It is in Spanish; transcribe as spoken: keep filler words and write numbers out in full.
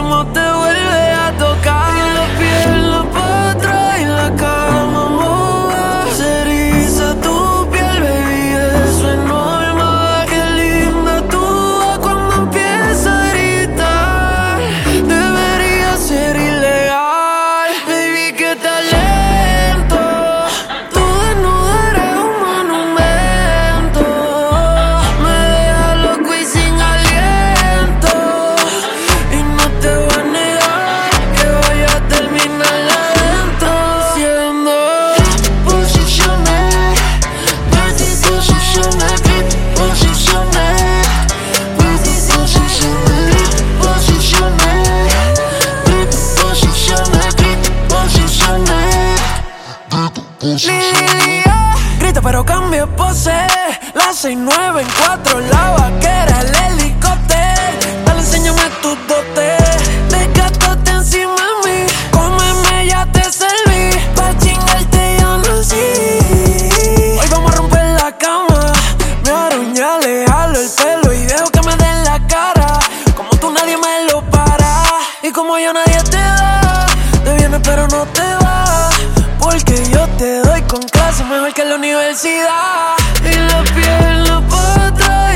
cómo te vuelve a tocar. Y la pierna para atrás y la cama moja. Se eriza tu piel, baby, eso es normal. Qué linda tú vas cuando empieza a gritar. Debería ser ilegal, baby, qué talento. Tu desnuda eres un monumento. Me deja loco y sin aliento. Y no te voy a negar que voy a terminar adentro siendo posiciones, posiciones, posiciones, posiciones, posiciones, posiciones. Lilia, grita pero cambia pose. La seis nueve en cuatro, la vaquera, el helicóptero. Dale, enséñame tus dotes. Desgátate encima de mí. Cómeme, ya te serví. Pa' chingarte yo nací. Hoy vamos a romper la cama. Me aruña, le jalo el pelo y dejo que me den la cara. Como tú nadie me lo para. Y como yo nadie te da. Te vienes pero no te vas. Porque yo te doy con clase mejor que en la universidad. Y la pierna para atrás